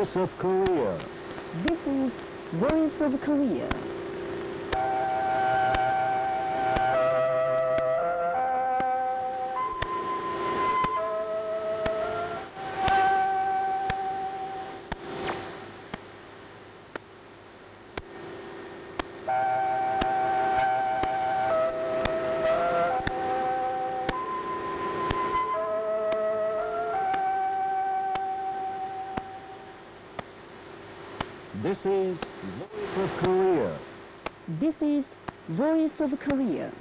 Voice of Korea. This is Voice of Korea. This is Voice of Korea. This is Voice of Korea.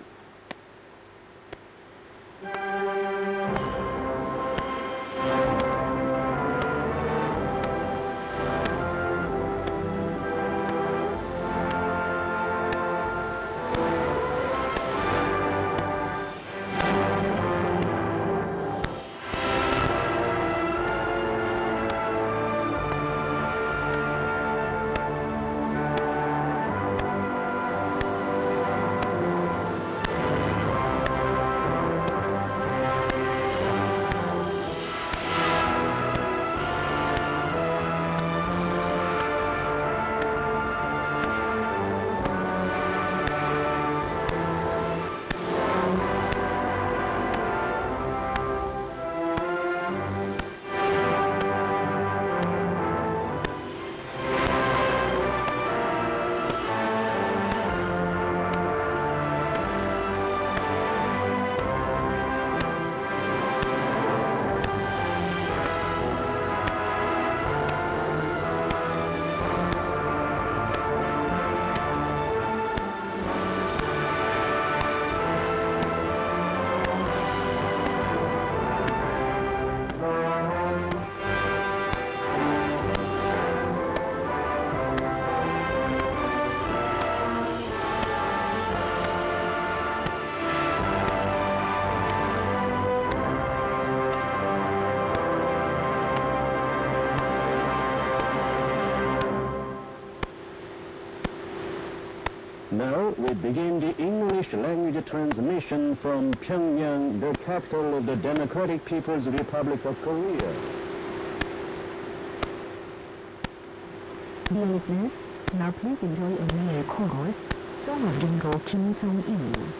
Now we begin the English language transmission from Pyongyang, the capital of the Democratic People's Republic of Korea. Dear listeners, now please enjoy a mere chorus, Song of General Kim Jong-il.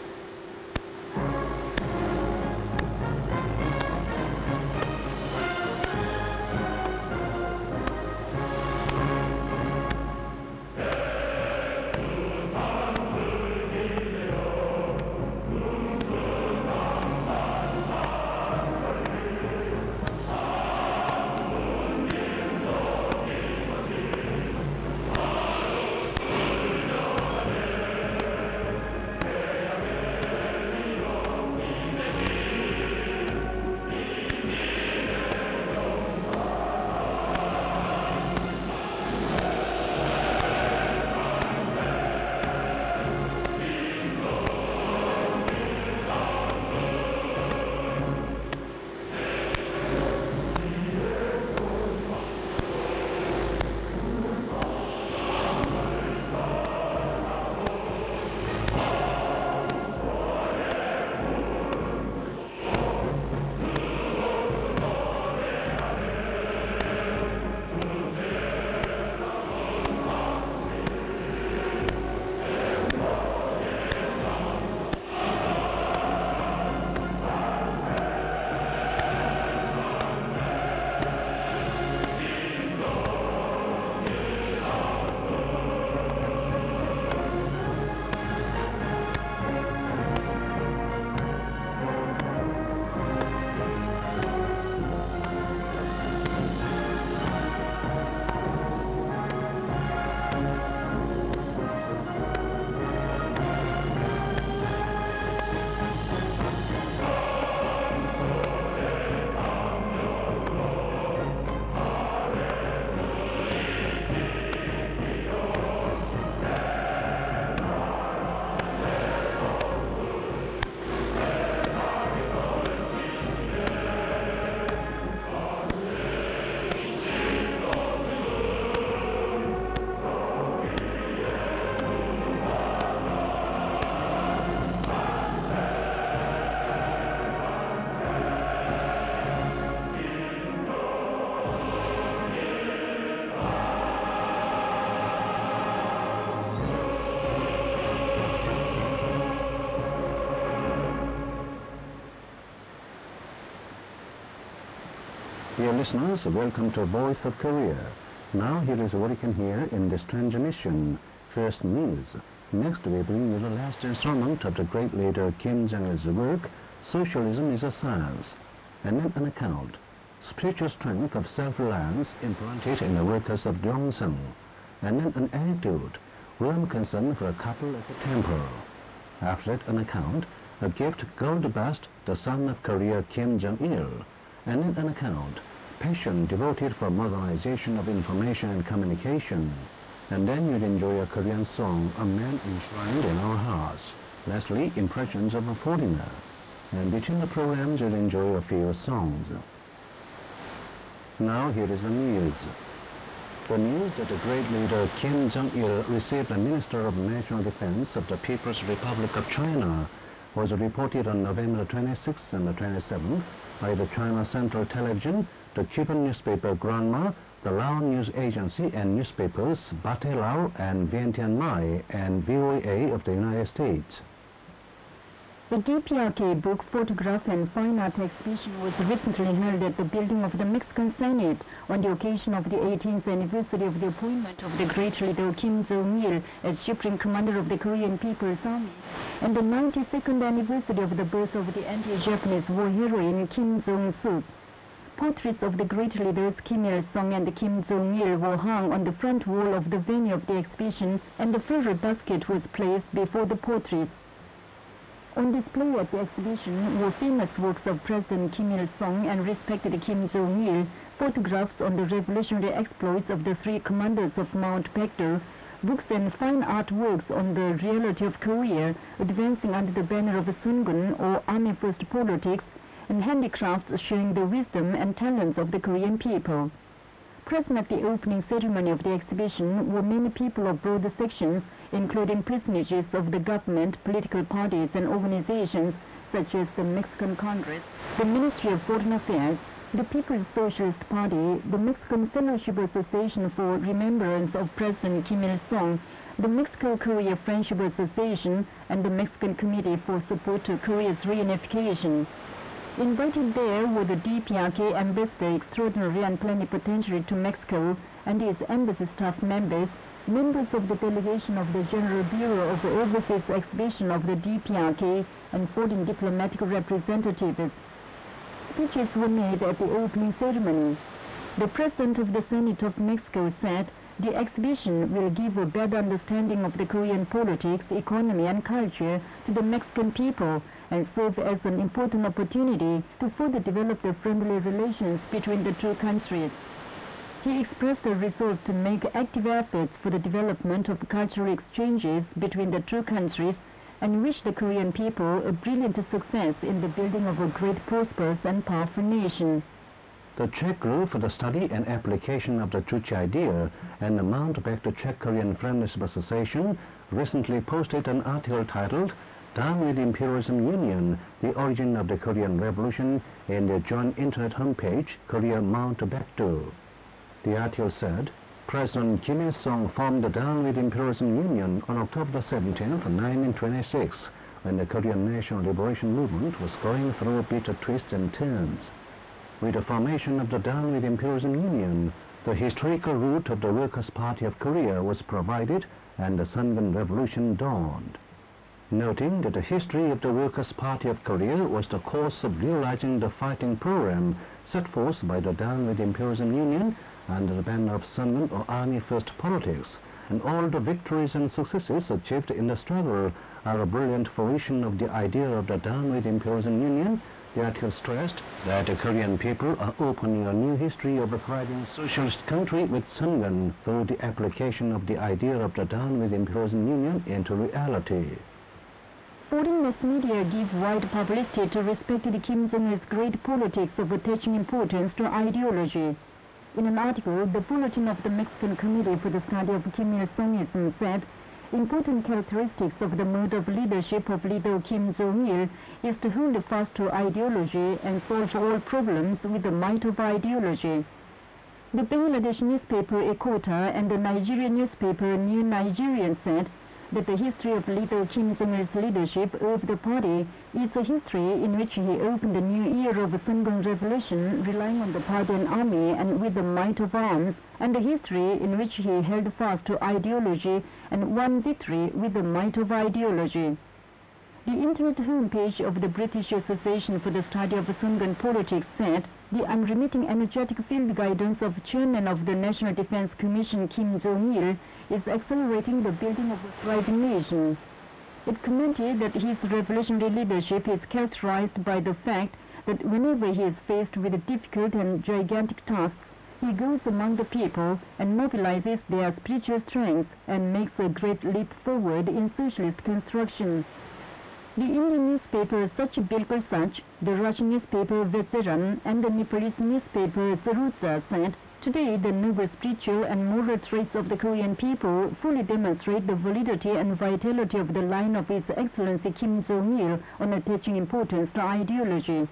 Dear listeners, welcome to Voice of Korea. Now here is what you can hear in this transmission. First news. Next we bring you the last installment of the great leader Kim Jong-il's work, Socialism is a Science, and then an account, Spiritual Strength of Self-Reliance Implanted in the Workers of Gyeongsang, and then an anecdote, warm concern for a couple at the temple. After that, an account, a gift gold bust, the son of Korea Kim Jong-il, and then an account, passion devoted for modernization of information and communication. And then you'd enjoy a Korean song, A Man Enshrined in Our Hearts. Lastly, impressions of a foreigner. And between the programs you'll enjoy a few songs. Now here is the news. The news that the great leader Kim Jong-il received the Minister of National Defense of the People's Republic of China was reported on November 26th and the 27th by the China Central Television, the Cuban newspaper Granma, the Lao News Agency, and newspapers Bate Lao and Vientiane Mai and VOA of the United States. The DPRK book, photograph and fine art exhibition was recently held at the building of the Mexican Senate on the occasion of the 18th anniversary of the appointment of the great leader Kim Jong-il as Supreme Commander of the Korean People's Army, and the 92nd anniversary of the birth of the anti-Japanese war heroine Kim Jong-suk. Portraits of the great leaders Kim Il-sung and Kim Jong-il were hung on the front wall of the venue of the exhibition, and the flower basket was placed before the portraits. On display at the exhibition were famous works of President Kim Il-sung and respected Kim Jong-il, photographs on the revolutionary exploits of the three commanders of Mount Baekdo, books and fine artworks on the reality of Korea, advancing under the banner of Sungun or Army First Politics, and handicrafts showing the wisdom and talents of the Korean people. Present at the opening ceremony of the exhibition were many people of broad sections, including personages of the government, political parties and organizations such as the Mexican Congress, the Ministry of Foreign Affairs, the People's Socialist Party, the Mexican Fellowship Association for Remembrance of President Kim Il-sung, the Mexico-Korea Friendship Association, and the Mexican Committee for Support to Korea's Reunification. Invited there were the DPRK Ambassador Extraordinary and Plenipotentiary to Mexico and his embassy staff members, members of the delegation of the General Bureau of the Overseas Exhibition of the DPRK, and foreign diplomatic representatives. Speeches were made at the opening ceremony. The President of the Senate of Mexico said, "The exhibition will give a better understanding of the Korean politics, economy and culture to the Mexican people and serve as an important opportunity to further develop the friendly relations between the two countries." He expressed a resolve to make active efforts for the development of cultural exchanges between the two countries and wished the Korean people a brilliant success in the building of a great, prosperous and powerful nation. The Czech Group for the Study and Application of the Juche Idea and the Mount Baekdo Czech-Korean Friendship Association recently posted an article titled Down with Imperialism Union, the Origin of the Korean Revolution in their joint internet homepage, Korea Mount Baekdo. The article said, President Kim Il-sung formed the Down with Imperialism Union on October 17, 1926, when the Korean National Liberation Movement was going through bitter twists and turns. With the formation of the Down with Imperialism Union, the historical root of the Workers' Party of Korea was provided and the Sungun Revolution dawned. Noting that the history of the Workers' Party of Korea was the course of realizing the fighting program set forth by the Down with Imperialism Union under the banner of Sungun or Army First Politics, and all the victories and successes achieved in the struggle are a brilliant fruition of the idea of the Down with Imperialism Union, the article stressed that the Korean people are opening a new history of a thriving socialist country with Sungun through the application of the idea of the Down with Imperialism Union into reality. Foreign mass media give wide publicity to respected Kim Jong-il's great politics of attaching importance to ideology. In an article, the Bulletin of the Mexican Committee for the Study of Kim Il-sungism said, important characteristics of the mode of leadership of leader Kim Jong-il is to hold fast to ideology and solve all problems with the might of ideology. The Bangladesh newspaper Ekota and the Nigerian newspaper New Nigerian said, that the history of leader Kim Jong-il's leadership of the party is a history in which he opened a new era of Sungun Revolution, relying on the party and army and with the might of arms, and a history in which he held fast to ideology and won victory with the might of ideology. The internet homepage of the British Association for the Study of Sungun Politics said, "The unremitting energetic field guidance of Chairman of the National Defense Commission Kim Jong-il is accelerating the building of a thriving nation." It commented that his revolutionary leadership is characterized by the fact that whenever he is faced with difficult and gigantic tasks, he goes among the people and mobilizes their spiritual strength and makes a great leap forward in socialist construction. The Indian newspaper Sach, the Russian newspaper Veteran, and the Nepalese newspaper Zaruza said, "Today the noble spiritual and moral traits of the Korean people fully demonstrate the validity and vitality of the line of His Excellency Kim Jong-il on attaching importance to ideology."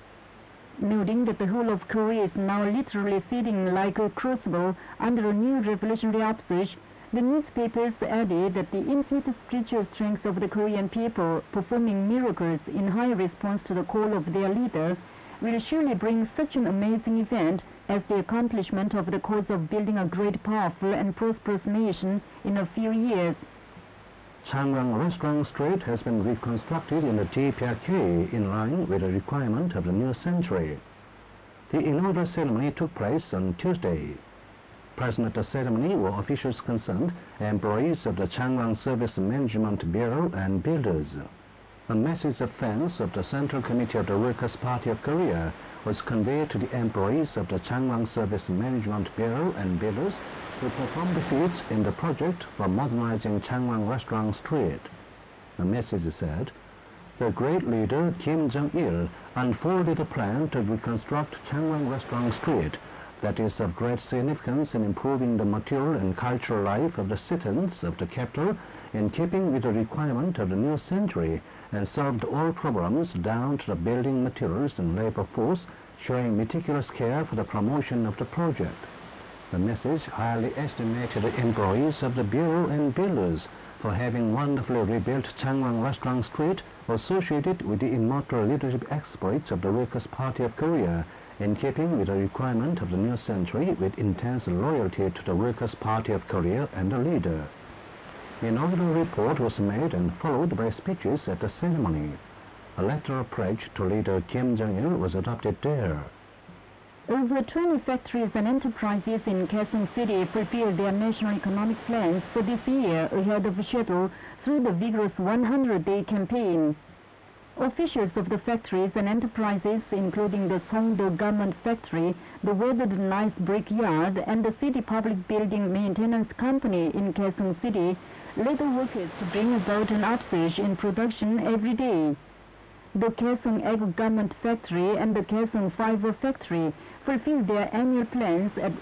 Noting that the whole of Korea is now literally sitting like a crucible under a new revolutionary upsurge, the newspapers added that the infinite spiritual strength of the Korean people performing miracles in high response to the call of their leader will surely bring such an amazing event as the accomplishment of the cause of building a great, powerful and prosperous nation in a few years. Changwang Restaurant Street has been reconstructed in the DPRK in line with the requirement of the new century. The inaugural ceremony took place on Tuesday. Present at the ceremony were officials concerned, employees of the Changwang Service Management Bureau and builders. A message of thanks of the Central Committee of the Workers' Party of Korea was conveyed to the employees of the Changwang Service Management Bureau and builders who performed the feats in the project for modernizing Changwang Restaurant Street. The message said, "The great leader Kim Jong-il unfolded a plan to reconstruct Changwang Restaurant Street that is of great significance in improving the material and cultural life of the citizens of the capital in keeping with the requirement of the new century, and solved all problems down to the building materials and labor force, showing meticulous care for the promotion of the project." The message highly estimated the employees of the Bureau and builders for having wonderfully rebuilt Changwang Restaurant Street, associated with the immortal leadership exploits of the Workers' Party of Korea, in keeping with the requirement of the new century with intense loyalty to the Workers' Party of Korea and the leader. The inaugural report was made and followed by speeches at the ceremony. A letter of pledge to leader Kim Jong-il was adopted there. Over 20 factories and enterprises in Kaesong City fulfilled their national economic plans for this year ahead of schedule through the vigorous 100-day campaign. Officials of the factories and enterprises, including the Songdo Garment Factory, the Weathered Nice Brick Yard, and the City Public Building Maintenance Company in Kaesong City, led the workers to bring about an upsurge in production every day. The Kaesong Egg Garment Factory and the Kaesong Fiber Factory fulfilled their annual plans at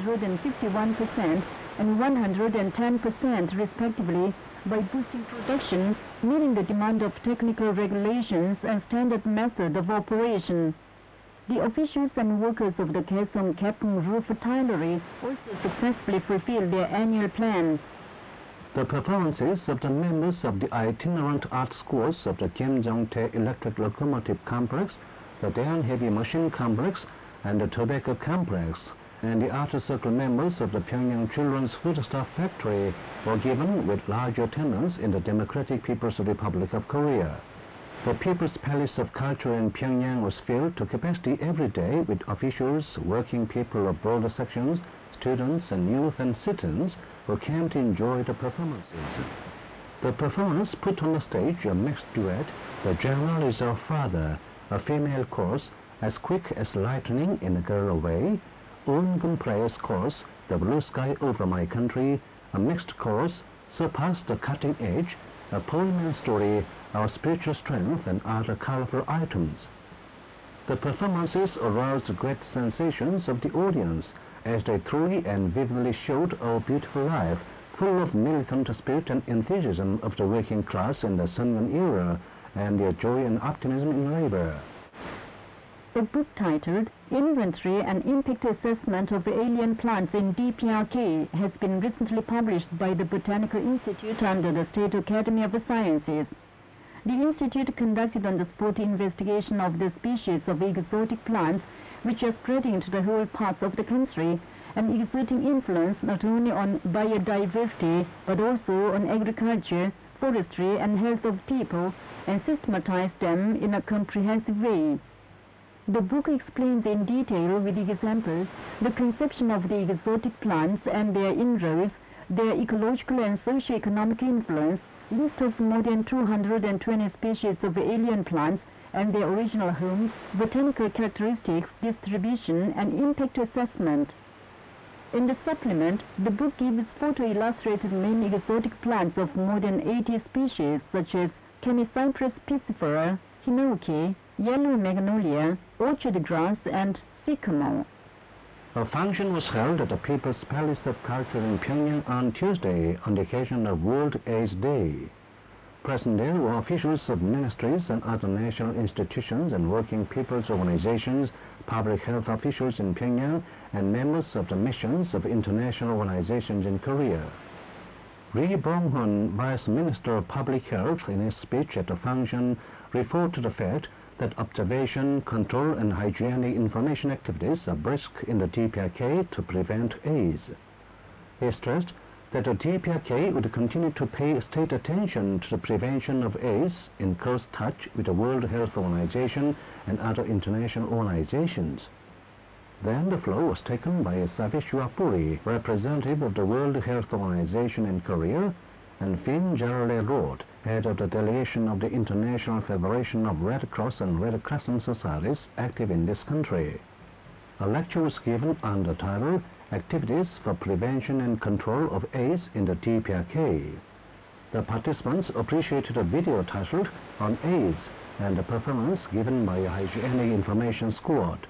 151% and 110% respectively, by boosting production, meeting the demand of technical regulations and standard method of operation. The officials and workers of the Kaesong Kapung Roof Tilery also successfully fulfilled their annual plans. The performances of the members of the itinerant art schools of the Kim Jong-tae Electric Locomotive Complex, the Daehan Heavy Machine Complex, and the Tobacco Complex, and the Art Circle members of the Pyongyang Children's Foodstuff Factory were given with large attendance in the Democratic People's Republic of Korea. The People's Palace of Culture in Pyongyang was filled to capacity every day with officials, working people of broader sections, students and youth and citizens who came to enjoy the performances. The performance put on the stage a mixed duet, "The General Is Our Father," a female chorus, "As Quick as Lightning in a Girl Away," Eun Players chorus, "The Blue Sky Over My Country," a mixed chorus, "Surpass the Cutting Edge," a poem and story, "Our Spiritual Strength," and other colorful items. The performances aroused great sensations of the audience as they truly and vividly showed our beautiful life, full of militant spirit and enthusiasm of the working class in the Sungun era, and their joy and optimism in labor. A book titled Inventory and Impact Assessment of Alien Plants in DPRK has been recently published by the Botanical Institute under the State Academy of Sciences. The Institute conducted on-the-spot investigation of the species of exotic plants which are spreading into the whole parts of the country and exerting influence not only on biodiversity but also on agriculture, forestry and health of people, and systematized them in a comprehensive way. The book explains in detail with examples the conception of the exotic plants and their inroads, their ecological and socio-economic influence, list of more than 220 species of alien plants and their original homes, botanical characteristics, distribution, and impact assessment. In the supplement, the book gives photo-illustrated many exotic plants of more than 80 species such as Chamaecyparis piscifera, hinoki, yellow magnolia, orchard grass, and sycamore. A function was held at the People's Palace of Culture in Pyongyang on Tuesday on the occasion of World AIDS Day. Present there were officials of ministries and other national institutions and working people's organizations, public health officials in Pyongyang, and members of the missions of international organizations in Korea. Ri Bong-hun, Vice Minister of Public Health, in his speech at the function, referred to the fact that observation, control, and hygienic information activities are brisk in the DPRK to prevent AIDS. He stressed that the DPRK would continue to pay state attention to the prevention of AIDS in close touch with the World Health Organization and other international organizations. Then the floor was taken by Savishwa Puri, representative of the World Health Organization in Korea, and Finn Gerald, head of the delegation of the International Federation of Red Cross and Red Crescent Societies active in this country. A lecture was given on the title Activities for Prevention and Control of AIDS in the DPRK. The participants appreciated a video titled On AIDS and the performance given by a hygienic information squad.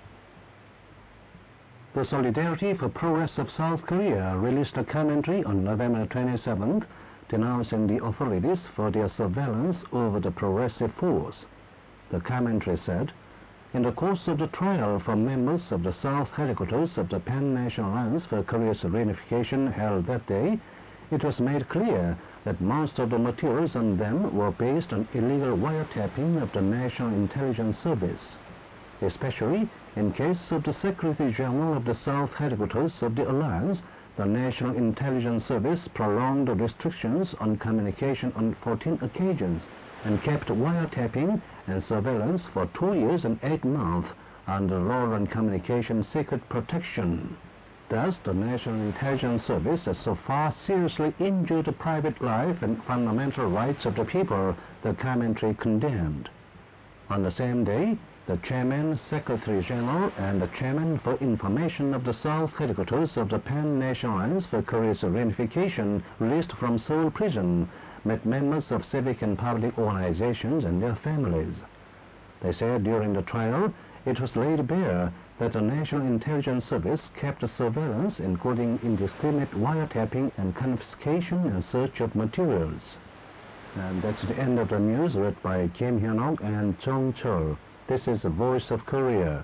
The Solidarity for Progress of South Korea released a commentary on November 27th denouncing the authorities for their surveillance over the Progressive Force. The commentary said, in the course of the trial for members of the South headquarters of the Pan-National Alliance for Korea's Reunification held that day, it was made clear that most of the materials on them were based on illegal wiretapping of the National Intelligence Service. Especially in case of the Secretary General of the South headquarters of the Alliance, the National Intelligence Service prolonged the restrictions on communication on 14 occasions and kept wiretapping and surveillance for 2 years and 8 months under Law on Communication Secret Protection. Thus, the National Intelligence Service has so far seriously injured the private life and fundamental rights of the people, the commentary condemned. On the same day, the Chairman, Secretary General, and the Chairman for Information of the South headquarters of the Pan-National Alliance for Korea's Reunification, released from Seoul prison, met members of civic and public organizations and their families. They said during the trial, it was laid bare that the National Intelligence Service kept surveillance, including indiscriminate wiretapping and confiscation and search of materials. And that's the end of the news read by Kim Hyun-ok and Jung Chul. This is the Voice of Korea.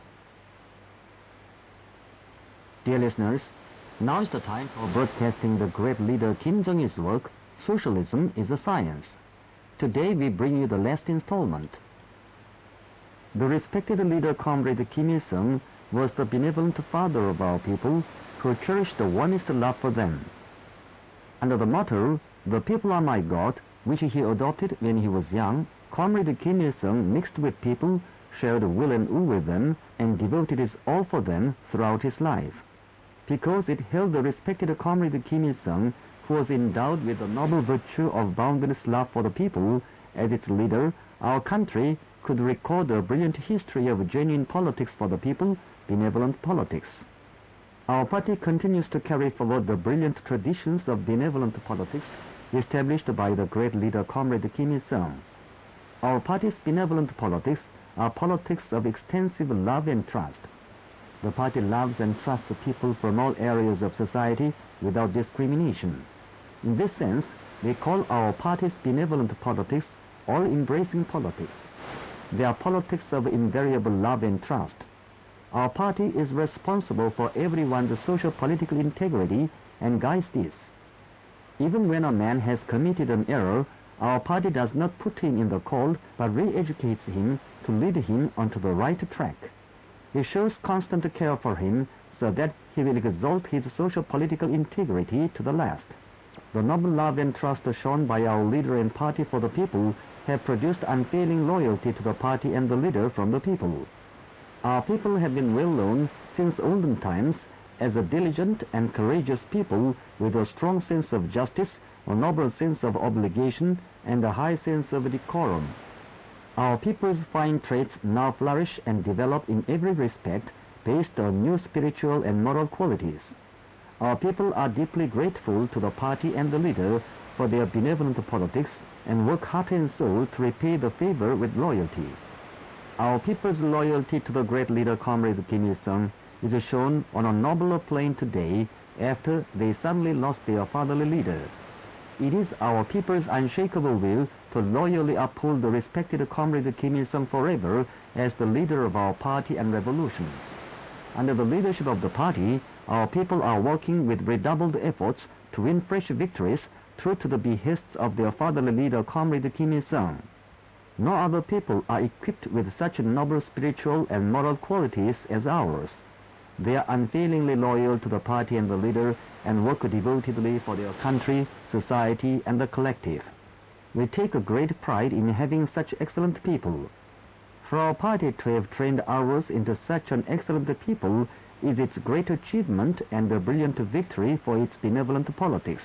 Dear listeners, now is the time for broadcasting the great leader Kim Jong-il's work, Socialism is a Science. Today we bring you the last installment. The respected leader Comrade Kim Il-sung was the benevolent father of our people who cherished the warmest love for them. Under the motto, "The people are my God," which he adopted when he was young, Comrade Kim Il-sung mixed with people, shared will and woe with them, and devoted his all for them throughout his life. Because it held the respected Comrade Kim Il-sung, who was endowed with the noble virtue of boundless love for the people, as its leader, our country could record a brilliant history of genuine politics for the people, benevolent politics. Our party continues to carry forward the brilliant traditions of benevolent politics established by the great leader Comrade Kim Il-sung. Our party's benevolent politics are politics of extensive love and trust. The party loves and trusts the people from all areas of society without discrimination. In this sense, we call our party's benevolent politics all-embracing politics. They are politics of invariable love and trust, Our party is responsible for everyone's social political integrity and guides this. Even when a man has committed an error, our party does not put him in the cold, but re-educates him to lead him onto the right track. It shows constant care for him so that he will exalt his social political integrity to the last. The noble love and trust shown by our leader and party for the people have produced unfailing loyalty to the party and the leader from the people. Our people have been well known since olden times as a diligent and courageous people with a strong sense of justice, a noble sense of obligation, and a high sense of decorum. Our people's fine traits now flourish and develop in every respect based on new spiritual and moral qualities. Our people are deeply grateful to the party and the leader for their benevolent politics and work heart and soul to repay the favor with loyalty. Our people's loyalty to the great leader Comrade Kim Il-sung is shown on a nobler plane today after they suddenly lost their fatherly leader. It is our people's unshakable will to loyally uphold the respected Comrade Kim Il-sung forever as the leader of our party and revolution. Under the leadership of the party, our people are working with redoubled efforts to win fresh victories true to the behests of their fatherly leader Comrade Kim Il-sung. No other people are equipped with such noble spiritual and moral qualities as ours. They are unfailingly loyal to the party and the leader and work devotedly for their country, society, and the collective. We take a great pride in having such excellent people. For our party to have trained ours into such an excellent people is its great achievement and a brilliant victory for its benevolent politics.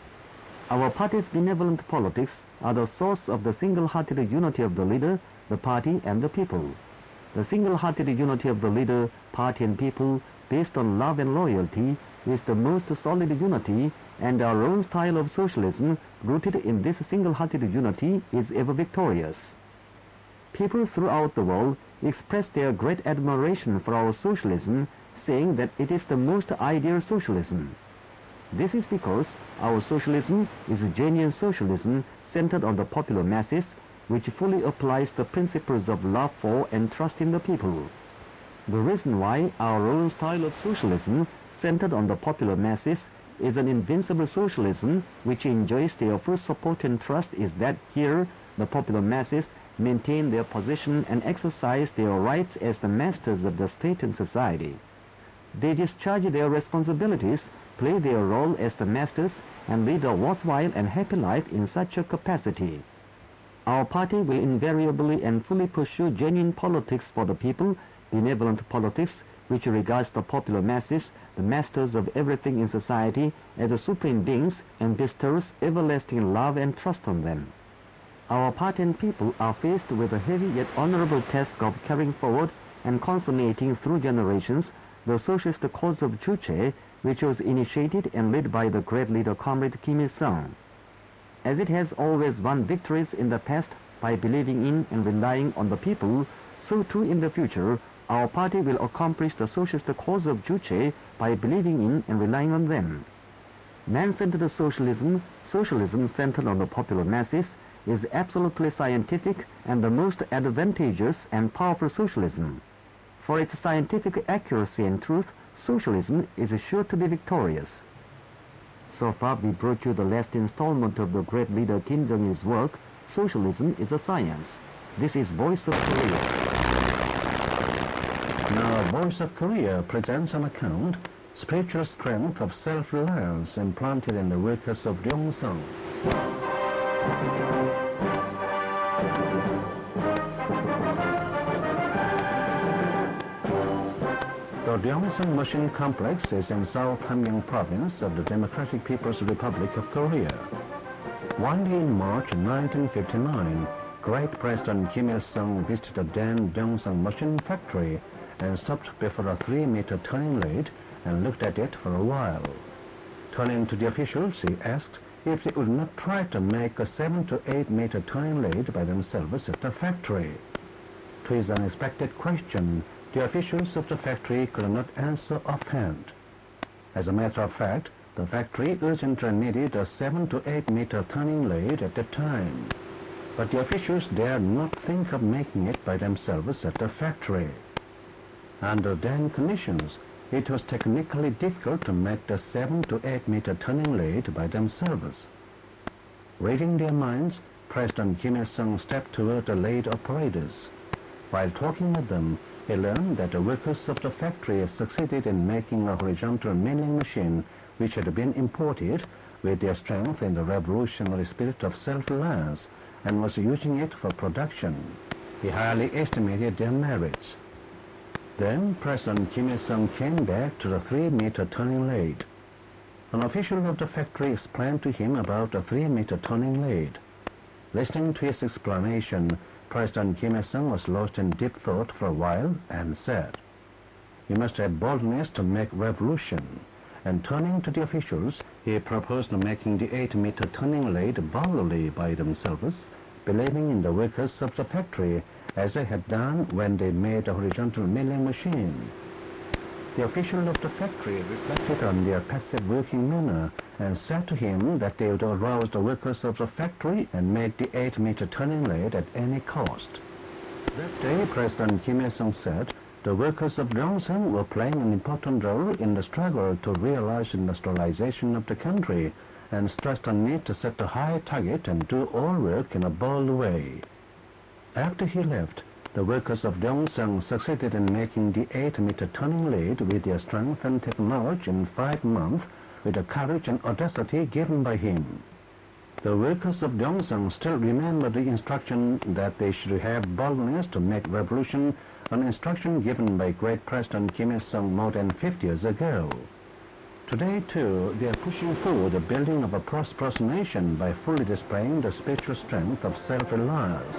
Our party's benevolent politics are the source of the single-hearted unity of the leader, the party, and the people. The single-hearted unity of the leader, party, and people, based on love and loyalty, is the most solid unity, and our own style of socialism, rooted in this single-hearted unity, is ever victorious. People throughout the world express their great admiration for our socialism, saying that it is the most ideal socialism. This is because our socialism is a genuine socialism centered on the popular masses, which fully applies the principles of love for and trust in the people. The reason why our own style of socialism, centered on the popular masses, is an invincible socialism which enjoys their full support and trust is that here the popular masses maintain their position and exercise their rights as the masters of the state and society. They discharge their responsibilities, play their role as the masters, and lead a worthwhile and happy life in such a capacity. Our party will invariably and fully pursue genuine politics for the people, benevolent politics, which regards the popular masses, the masters of everything in society, as the supreme beings, and bestows everlasting love and trust on them. Our party and people are faced with a heavy yet honorable task of carrying forward and consummating through generations the socialist cause of Juche, which was initiated and led by the great leader Comrade Kim Il-sung. As it has always won victories in the past by believing in and relying on the people, so too in the future our party will accomplish the socialist cause of Juche by believing in and relying on them. Man-centered socialism, socialism centered on the popular masses, is absolutely scientific and the most advantageous and powerful socialism. For its scientific accuracy and truth, socialism is sure to be victorious. So far we brought you the last installment of the great leader Kim Jong-il's work, Socialism is a Science. This is Voice of Korea. Now, Voice of Korea presents an account, Spiritual Strength of Self-Reliance Implanted in the Workers of Ryongseong. The Ryongseong Machine Complex is in South Hamgyong Province of the Democratic People's Republic of Korea. One day in March 1959, great President Kim Il-sung visited the then Ryongseong Machine Factory and stopped before a 3-meter turning lathe and looked at it for a while. Turning to the officials, he asked if they would not try to make a 7 to 8 meter turning lathe by themselves at the factory. To his unexpected question, the officials of the factory could not answer offhand. As a matter of fact, the factory urgently needed a 7 to 8 meter turning lathe at the time, but the officials dared not think of making it by themselves at the factory. Under then conditions, it was technically difficult to make the 7 to 8 meter turning lathe by themselves. Reading their minds, President Kim Il-sung stepped toward the lathe operators. While talking with them, he learned that the workers of the factory succeeded in making a horizontal milling machine which had been imported with their strength and the revolutionary spirit of self-reliance, and was using it for production. He highly estimated their merits. Then President Kim Il-sung came back to the 3-meter turning lathe. An official of the factory explained to him about the 3-meter turning lathe. Listening to his explanation, President Kim Il-sung was lost in deep thought for a while and said, "You must have boldness to make revolution." And turning to the officials, he proposed making the 8-meter turning lathe boldly by themselves, believing in the workers of the factory as they had done when they made a horizontal milling machine. The official of the factory reflected on their passive working manner and said to him that they would arouse the workers of the factory and make the 8-meter turning lathe at any cost. That day, President Kim Il-sung said the workers of Gyeongsang were playing an important role in the struggle to realize industrialization of the country, and stressed on need to set a high target and do all work in a bold way. After he left, the workers of Gyeongsang succeeded in making the 8-meter turning lathe with their strength and technology in 5 months, with the courage and audacity given by him. The workers of Gyeongsang still remember the instruction that they should have boldness to make revolution, an instruction given by great President Kim Il-sung more than 50 years ago. Today, too, they are pushing forward the building of a prosperous nation by fully displaying the spiritual strength of self-reliance.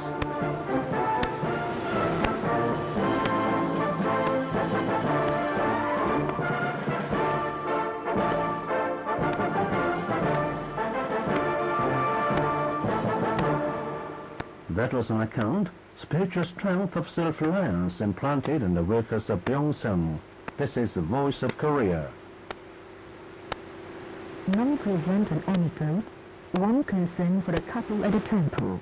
That was an account, Spiritual Strength of Self-Reliance, implanted in the workers of Gyeongsang. This is the Voice of Korea. Now present an anecdote, one concern for a couple at a temple.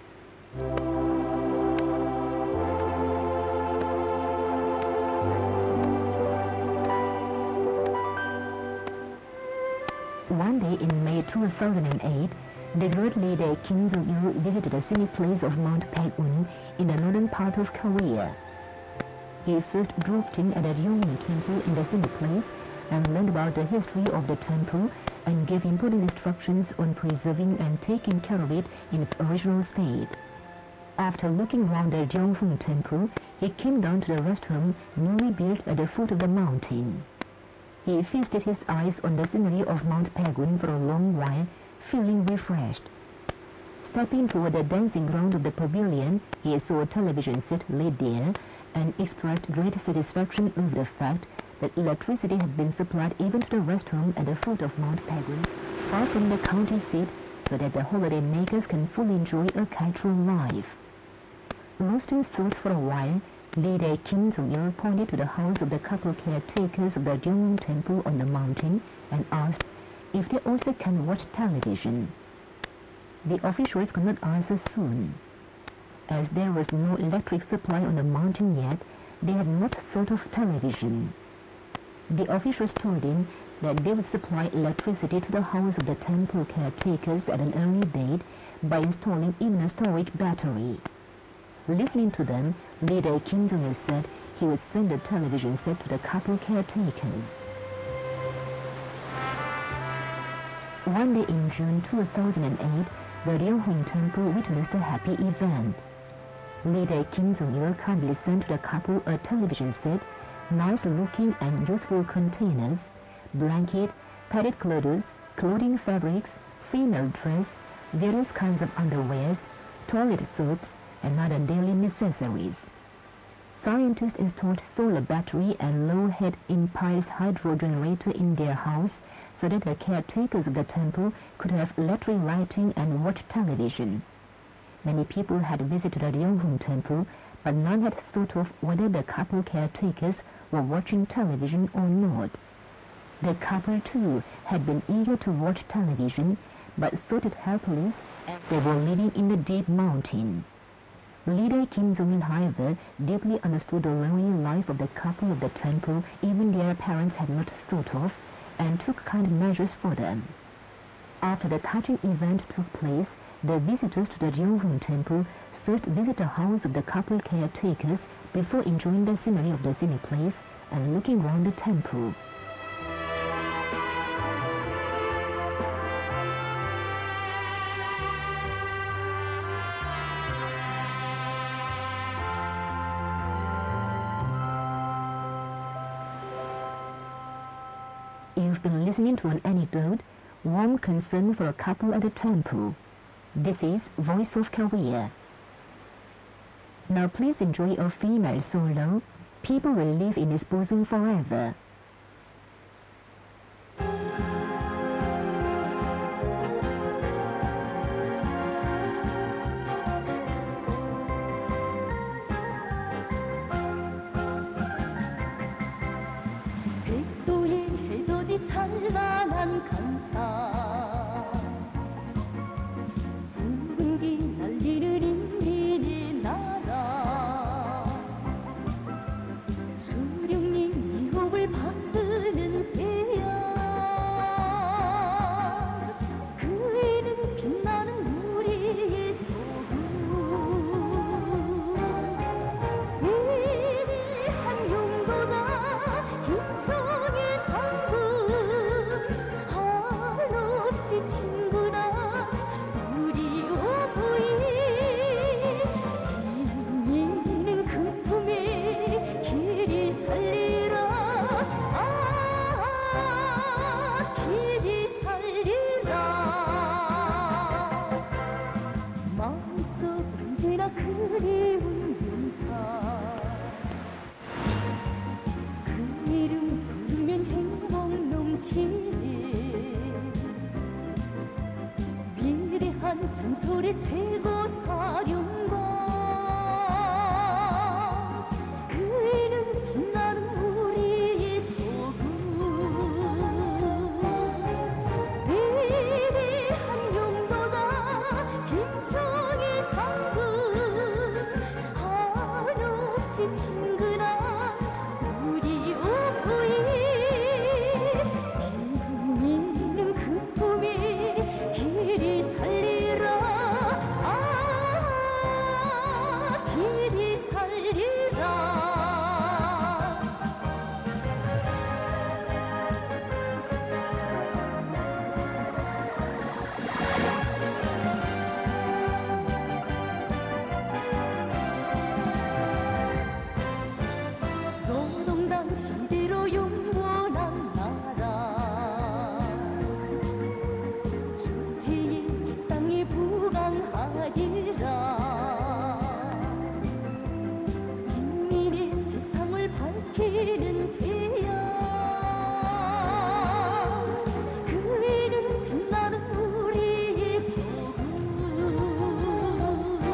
One day in May 2008, the great leader Kim Jong-il visited a scenic place of Mount Paegun in the northern part of Korea. He first dropped in at the Ryongwon Temple in the scenic place and learned about the history of the temple and gave important instructions on preserving and taking care of it in its original state. After looking around the Ryongwon Temple, he came down to the restroom newly built at the foot of the mountain. He feasted his eyes on the scenery of Mount Paegun for a long while, feeling refreshed. Stepping toward the dancing ground of the pavilion, he saw a television set laid there and expressed great satisfaction over the fact that electricity had been supplied even to the restroom at the foot of Mount Paegun, far from the county seat, so that the holiday makers can fully enjoy a cultural life. Lost in thought for a while, leader Kim Jong-il pointed to the house of the couple caretakers of the Ryongwon Temple on the mountain and asked if they also can watch television. The officials could not answer soon. As there was no electric supply on the mountain yet, they had not thought of television. The officials told him that they would supply electricity to the house of the temple caretakers at an early date by installing even a storage battery. Listening to them, leader Kim Jong-il said he would send a television set to the couple caretakers. One day in June 2008, the Ryongwon Temple witnessed a happy event. Leader Kim Jong-il kindly sent to the couple a television set, nice-looking and useful containers, blanket, padded clothes, clothing fabrics, female dress, various kinds of underwear, toilet soaps, and other daily necessaries. Scientists installed solar battery and low-head impulse hydro generator in their house so that the caretakers of the temple could have electric lighting and watch television. Many people had visited the Ryongwon Temple, but none had thought of whether the couple caretakers were watching television or not. The couple, too, had been eager to watch television, but thought it helpless as they were living in the deep mountain. Leader Kim Jong-il, however, deeply understood the lonely life of the couple of the temple even their parents had not thought of, and took kind measures for them. After the touching event took place, the visitors to the Ryonghun temple first visit the house of the couple caretakers before enjoying the scenery of the scenic place and looking around the temple. You've been listening to an anecdote, Warm Concern for a Couple at the Temple. This is Voice of Korea. Now please enjoy a female solo, People Will Live in His Bosom Forever. 찬란한 강산 붉은기 날리는 인민의 나라 수령님 유혹을 받드는 태양 그이는 빛나는 우리의 소금 위대한 용도가 김정의 당구 친구나 우리 오부이 빛있는 그 품에 길이 살리라 길이 살리라 마음속 언제나 그리운 용사 그 이름 부르면 행복 넘치네 위대한 전설의 최고 사령관 그이는 빛나는 우리의 조국 위대한 용도다 김정의 당군 한없이 친근한 우리 오부이 빛있는 그 품에 길이 살리라 길이 살리라 노동당 시대로 영원한 나라 주체의 땅에 부강하리라 인민의 세상을 밝히는 태양 그이는 빛나는 우리의 조국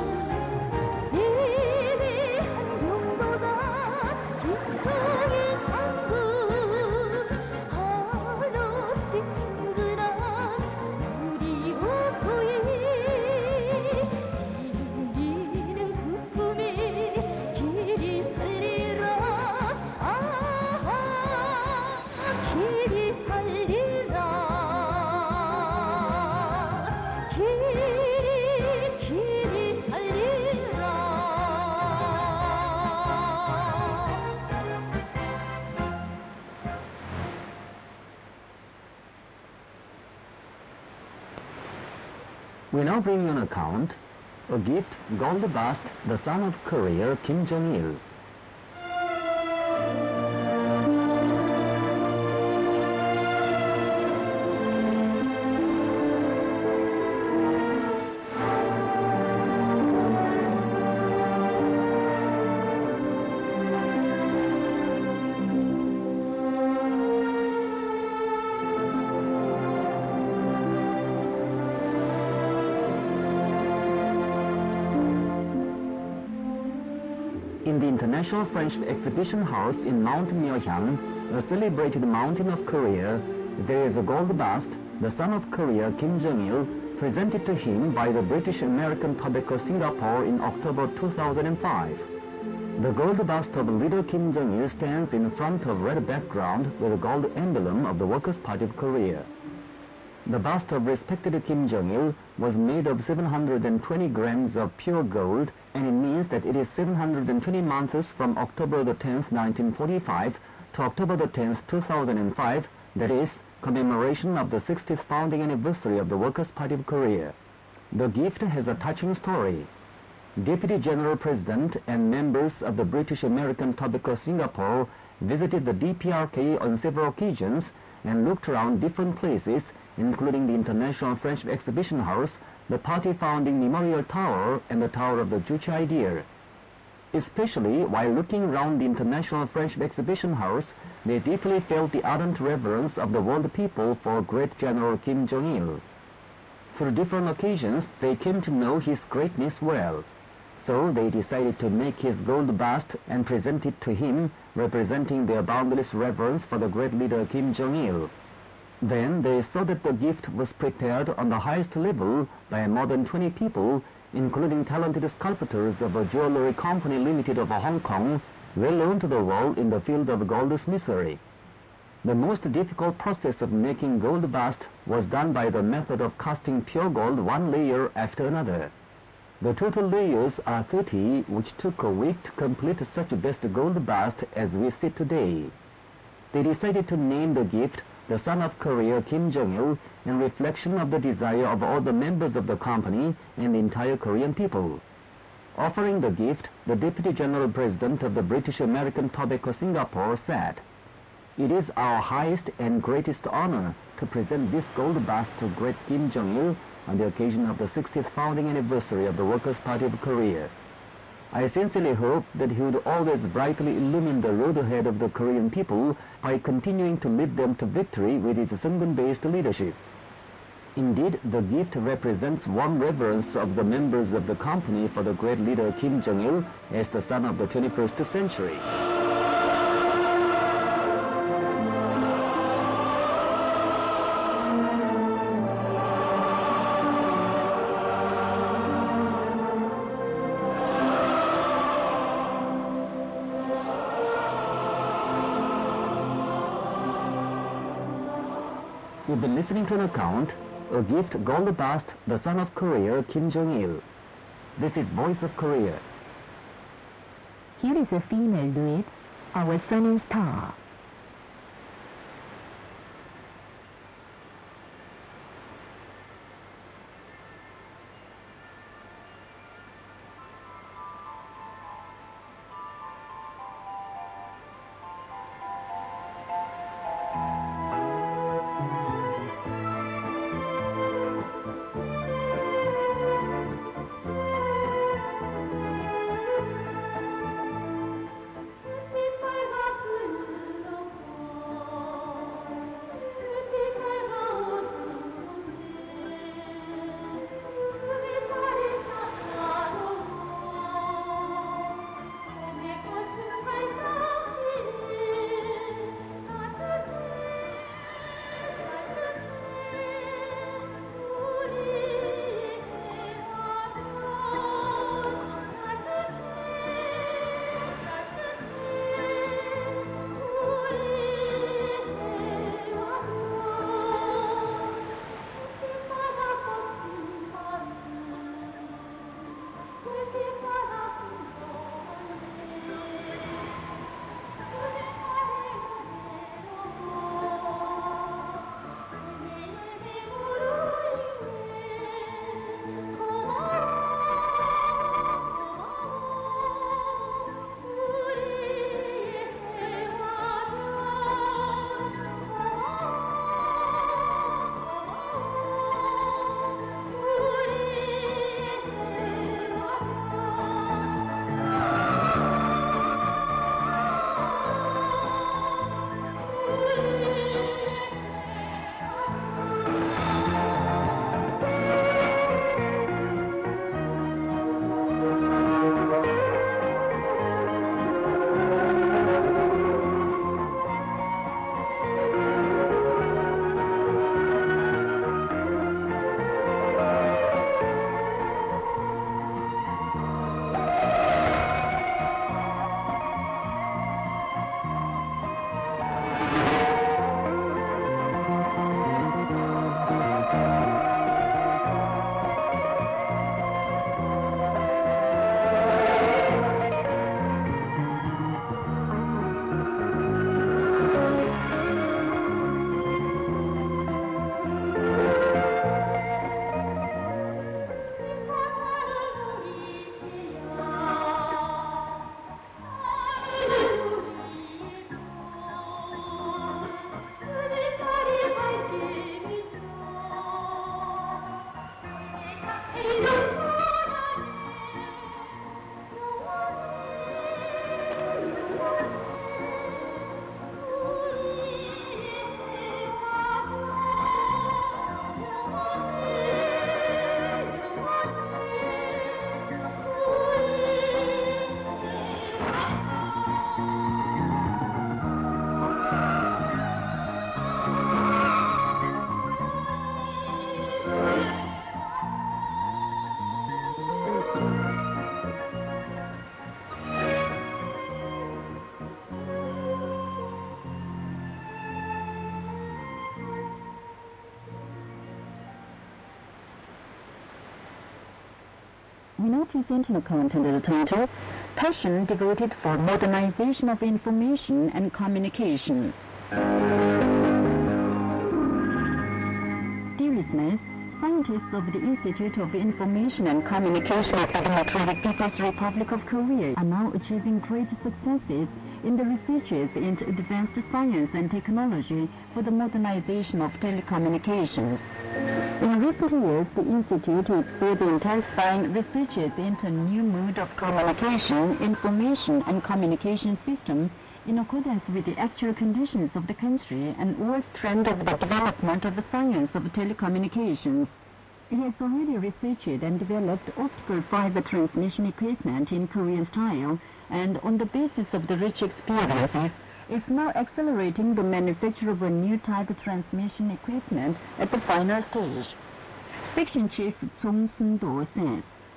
위대한 용도다 김정의 당군 한없이 친근한 우리 오부이 이기는 그 품에 길이 살리라 길이 살리라 길이 살리라 We now bring you an account, a gift, Gold Bust, the son of Korea, Kim Jong-il. In the International French Exhibition House in Mount Myeohyang, a celebrated mountain of Korea, there is a gold bust, the son of Korea, Kim Jong-il, presented to him by the British American Tobacco Singapore in October 2005. The gold bust of leader Kim Jong-il stands in front of red background with a gold emblem of the Workers' Party of Korea. The bust of respected Kim Jong-il was made of 720 grams of pure gold, and it means that it is 720 months from October the 10th, 1945 to October the 10th, 2005, that is, commemoration of the 60th founding anniversary of the Workers' Party of Korea. The gift has a touching story. Deputy General President and members of the British American Tobacco Singapore visited the DPRK on several occasions and looked around different places, including the International French Exhibition House, the party founding Memorial Tower, and the Tower of the Juche Idea. Especially while looking around the International French Exhibition House, they deeply felt the ardent reverence of the world people for great General Kim Jong-il. Through different occasions, they came to know his greatness well. So they decided to make his gold bust and present it to him, representing their boundless reverence for the great leader Kim Jong-il. Then they saw that the gift was prepared on the highest level by more than 20 people, including talented sculptors of a jewelry company limited of Hong Kong, well known to the world in the field of goldsmithry. The most difficult process of making gold bust was done by the method of casting pure gold one layer after another. The total layers are 30, which took a week to complete such a best gold bust as we see today. They decided to name the gift the son of Korea Kim Jong-il in reflection of the desire of all the members of the company and the entire Korean people. Offering the gift, the Deputy General President of the British American Tobacco Singapore said, "It is our highest and greatest honor to present this gold bust to great Kim Jong-il on the occasion of the 60th founding anniversary of the Workers' Party of Korea. I sincerely hope that he would always brightly illumine the road ahead of the Korean people by continuing to lead them to victory with his Sungun-based leadership." Indeed, the gift represents warm reverence of the members of the company for the great leader Kim Jong-il as the son of the 21st century. You've been listening to an account, A Gift Gold Bust, the son of Korea, Kim Jong-il. This is Voice of Korea. Here is a female duet, Our Sun and Star. We now present an account under the title, Passion Devoted for Modernization of Information and Communication. Dear listeners, scientists of the Institute of Information and Communication of the Democratic People's Republic of Korea are now achieving great successes in the researches into advanced science and technology for the modernization of telecommunications. In recent years, the Institute is further intensifying researches into a new mode of communication, information, and communication system in accordance with the actual conditions of the country and world trend of the development of the science of telecommunications. It has already researched and developed optical fiber transmission equipment in Korean style, and on the basis of the rich experiences, is now accelerating the manufacture of a new type of transmission equipment at the final stage. Section Chief Chung Sun-do says,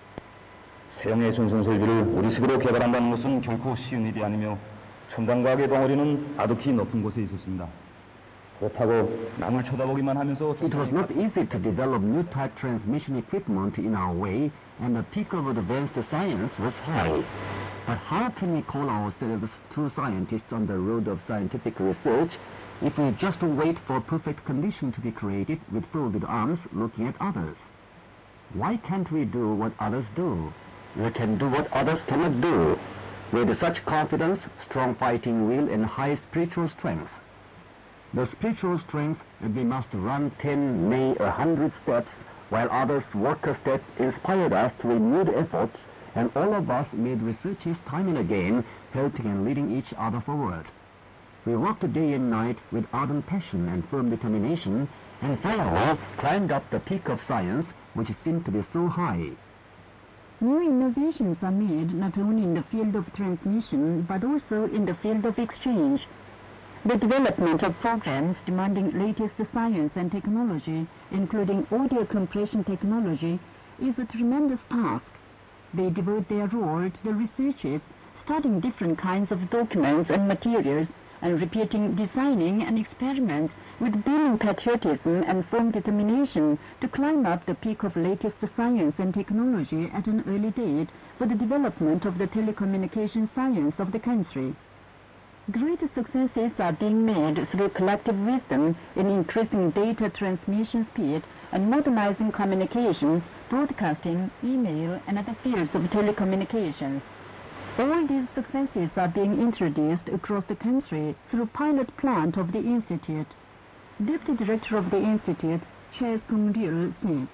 세상의 전선설비를 우리식으로 개발한다는 것은 결코 쉬운 일이 아니며 첨단 과학의 덩어리는 아득히 높은 곳에 있었습니다. 그렇다고 남을 쳐다보기만 하면서 It was not easy to develop new type transmission equipment in our way, and the peak of advanced science was high. But how can we call ourselves true scientists on the road of scientific research if we just wait for perfect condition to be created with folded arms looking at others? Why can't we do what others do? We can do what others cannot do, with such confidence, strong fighting will, and high spiritual strength. The spiritual strength that we must run 10, nay 100 steps, while others walk a step, inspired us to renewed efforts, and all of us made researches time and again, helping and leading each other forward. We worked day and night with ardent passion and firm determination, and finally climbed up the peak of science, which seemed to be so high. New innovations are made not only in the field of transmission, but also in the field of exchange. The development of programs demanding latest science and technology, including audio compression technology, is a tremendous task. They devote their role to the researches, studying different kinds of documents and materials, and repeating, designing, and experiments with burning patriotism and firm determination to climb up the peak of latest science and technology at an early date for the development of the telecommunication science of the country. Great successes are being made through collective wisdom in increasing data transmission speed and modernizing communications, broadcasting, email, and other fields of telecommunications. All these successes are being introduced across the country through pilot plant of the Institute. Deputy Director of the Institute, Choi Sung-ryul, says,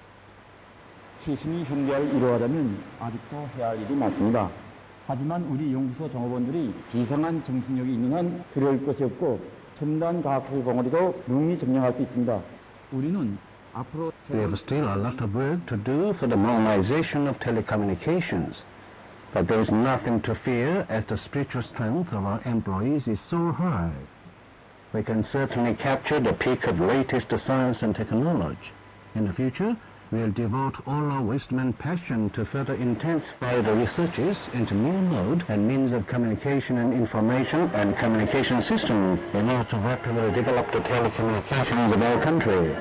시신이 현대화를 이루어가려면 아직도 해야 할 일이 많습니다. 하지만 우리 연구소 종업원들이 비상한 정신력이 있는 한 두려울 것이 없고 첨단 과학의 벙어리도 능히 점령할 수 있습니다. 우리는 앞으로 We have still a lot of work to do for the modernization of telecommunications. But there is nothing to fear as the spiritual strength of our employees is so high. We can certainly capture the peak of latest science and technology. In the future, we will devote all our wisdom and passion to further intensify the researches into new mode and means of communication and information and communication system in order to rapidly develop the telecommunications of our country.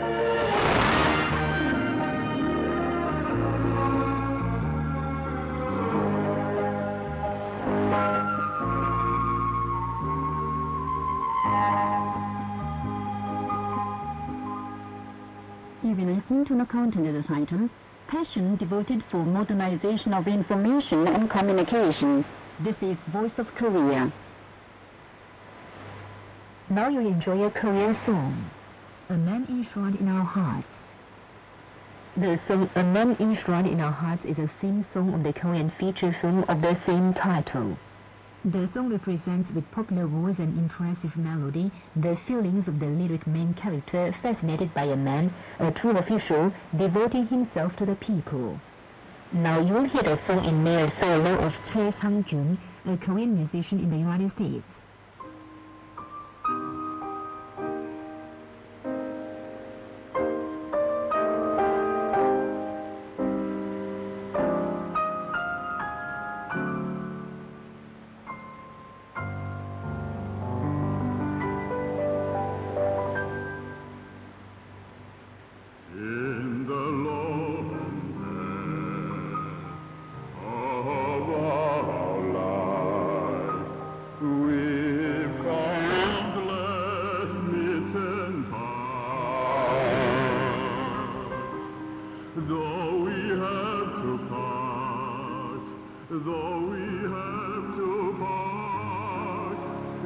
You've been listening to an account under the title, Passion Devoted for Modernization of Information and Communication. This is Voice of Korea. Now you enjoy a Korean song, A Man Enshrined in Our Hearts. The song A Man Enshrined in Our Hearts is a theme song of the Korean feature film of the same title. The song represents with popular voice and impressive melody the feelings of the lyric main character fascinated by a man, a true official, devoting himself to the people. Now you will hear the song in male solo of Choi Sang-jun, a Korean musician in the United States.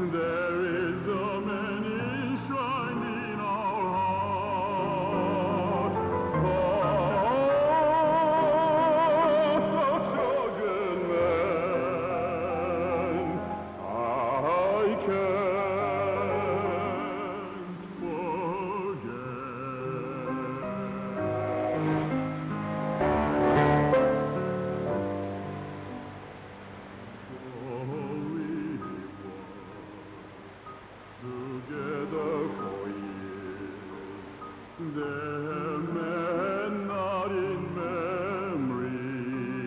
There is a many shrine in our heart. Oh, such a good man, I can't together for years, there met not in memory.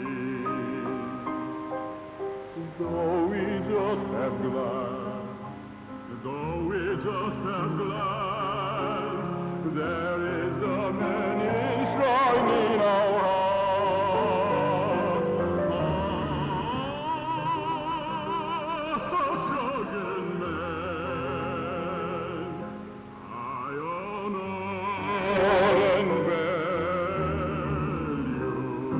Though we just have glanced, there is a many shrine in our heart. Such a good man, I honor and value.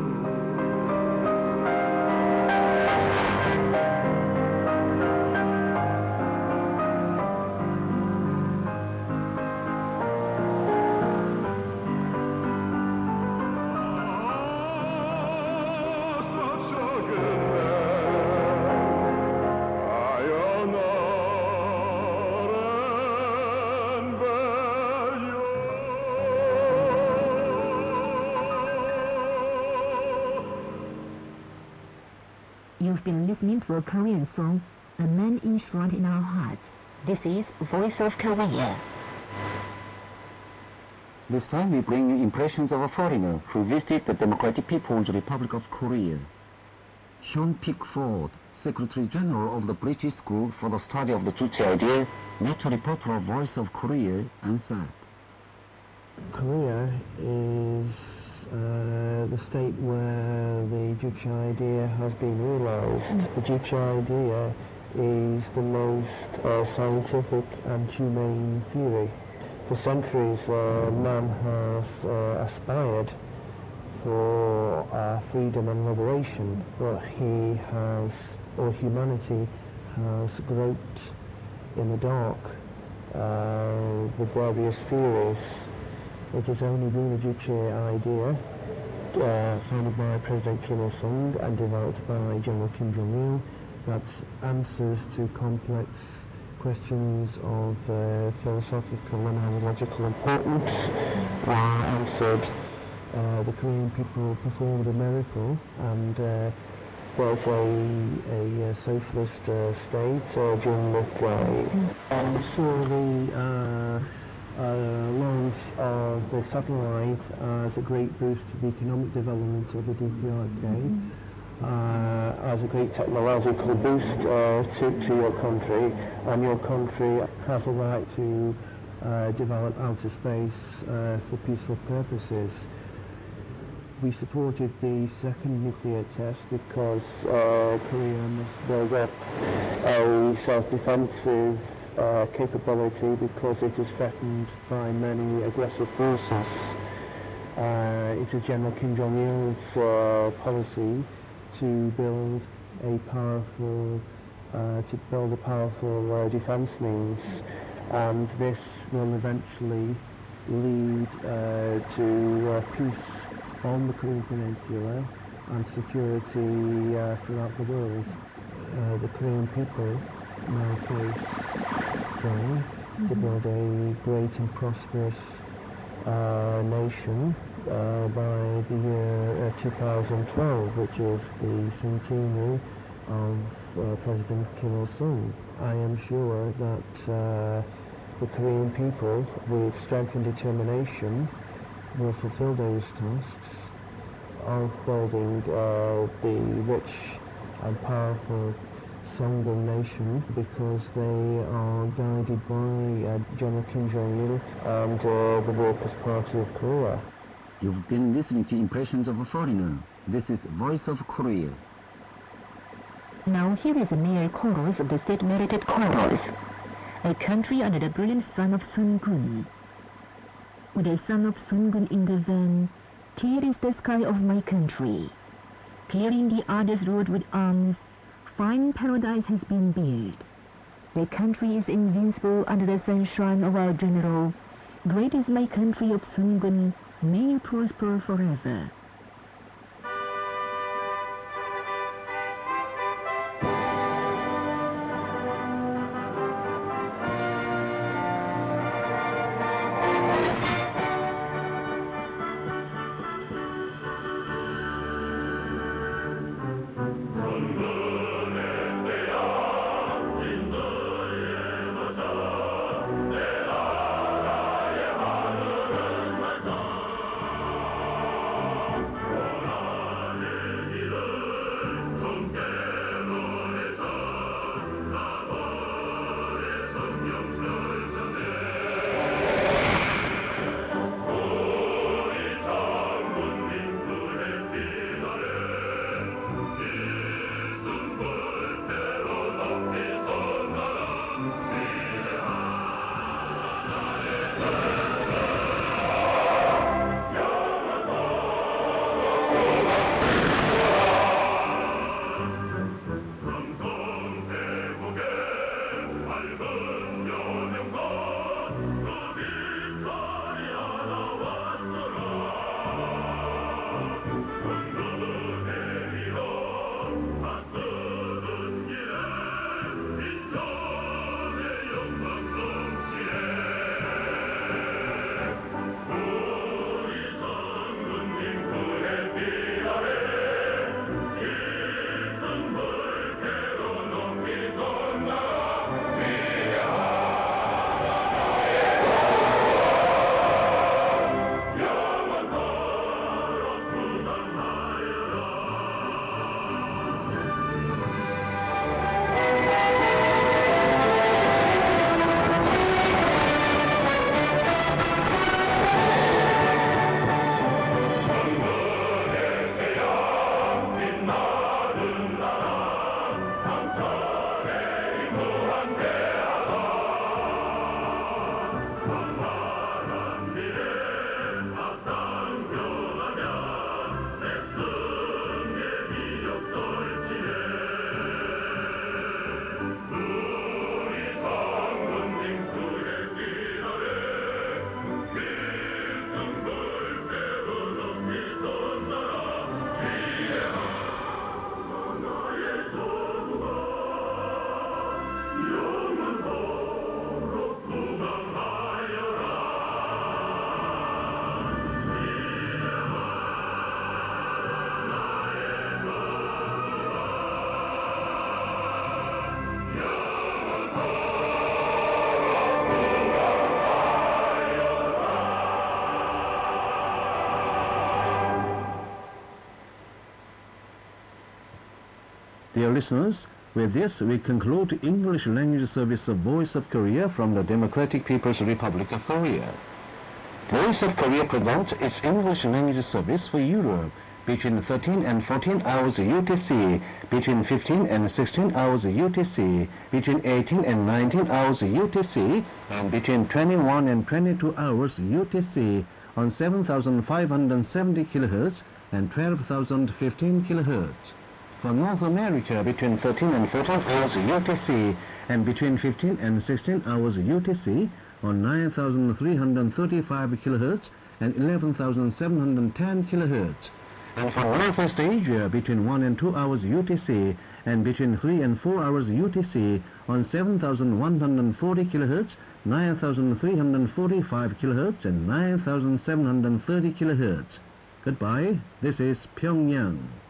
Such a good man, I honor and value. You've been listening to a Korean song, A Man Enshrined in Our Hearts. This is Voice of Korea. This time we bring you impressions of a foreigner who visited the Democratic People's Republic of Korea. Sean Pickford, Secretary General of the British Group for the Study of the Juche Idea, met a reporter of Voice of Korea and said, Korea is the state where the Juche idea has been realized. The Juche idea is the most scientific and humane theory. For centuries, man has aspired for freedom and liberation, but humanity has groped in the dark with various theories. It has only been a Juche idea founded by President Kim Il-sung and developed by General Kim Jong-il that answers to complex questions of philosophical and ideological importance were answered. The Korean people performed a miracle and was a socialist state during the day. Saw the launch of the satellite as a great boost to the economic development of the DPRK, as a great technological boost to your country, and your country has a right to develop outer space for peaceful purposes. We supported the second nuclear test because Korea must build up a self-defensive capability because it is threatened by many aggressive forces. It is General Kim Jong-il's policy to build a powerful defense means, and this will eventually lead to peace on the Korean Peninsula and security throughout the world. The Korean people now face goal to build a great and prosperous nation by the year 2012, which is the centenary of President Kim Il-sung. I am sure that the Korean people, with strength and determination, will fulfill those tasks of building the rich and powerful Songbin nation, because they are guided by General Kim Jong-il and the Workers' Party of Korea. You've been listening to Impressions of a Foreigner. This is Voice of Korea. Now here is a male chorus of the state merited chorus. A country under the brilliant sun of Sun-gun. With a son of Sun-gun in the van, clear is the sky of my country. Clearing the other's road with arms, fine paradise has been built. My country is invincible under the sunshine of our general. Great is my country of Sungun. May you prosper forever. Dear listeners, with this we conclude English language service of Voice of Korea from the Democratic People's Republic of Korea. Voice of Korea presents its English language service for Europe between 13 and 14 hours UTC, between 15 and 16 hours UTC, between 18 and 19 hours UTC, and between 21 and 22 hours UTC on 7,570 kHz and 12,015 kHz. For North America, between 13 and 14 hours UTC and between 15 and 16 hours UTC on 9,335 kHz and 11,710 kHz. And for Northeast Asia, between 1 and 2 hours UTC and between 3 and 4 hours UTC on 7,140 kHz, 9,345 kHz and 9,730 kHz. Goodbye. This is Pyongyang.